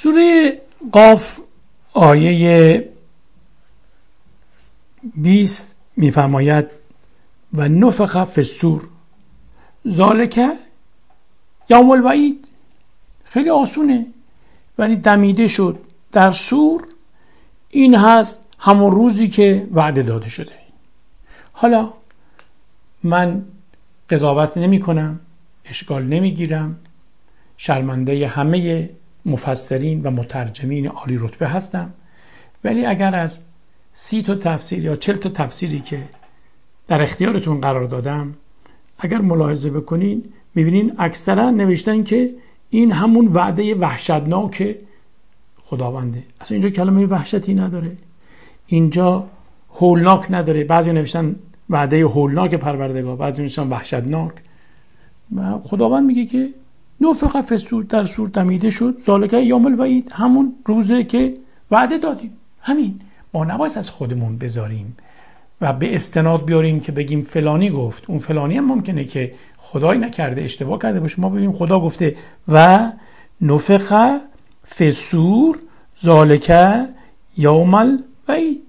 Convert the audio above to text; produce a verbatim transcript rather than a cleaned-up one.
سوره قاف آیه بیست میفرماید و نفخ فی الصور ذالک یوم الوعید. خیلی آسونه، ولی دمیده شد در صور، این هست همون روزی که وعده داده شده. حالا من قضاوت نمی کنم، اشکال نمی گیرم، شرمنده همه مفسرین و مترجمین عالی رتبه هستم، ولی اگر از سی تا تفسیر یا چل تا تفسیری که در اختیارتون قرار دادم اگر ملاحظه بکنین میبینین اکثرا نوشتن که این همون وعده وحشتناک خداونده. اصلا اینجا کلمه وحشتی نداره، اینجا هولناک نداره. بعضی نوشتن وعده هولناک پروردگار، بعضی نوشتن وحشتناک. خداوند میگه که نفخ فی الصور، در صور دمیده شد، ذالک یوم الوعید، همون روزه که وعده دادیم. همین، ما نباید از خودمون بذاریم و به استناد بیاریم که بگیم فلانی گفت. اون فلانی هم ممکنه که خدای نکرده اشتباه کرده باشه، ما بگیم خدا گفته و نفخ فی الصور ذالک یوم الوعید.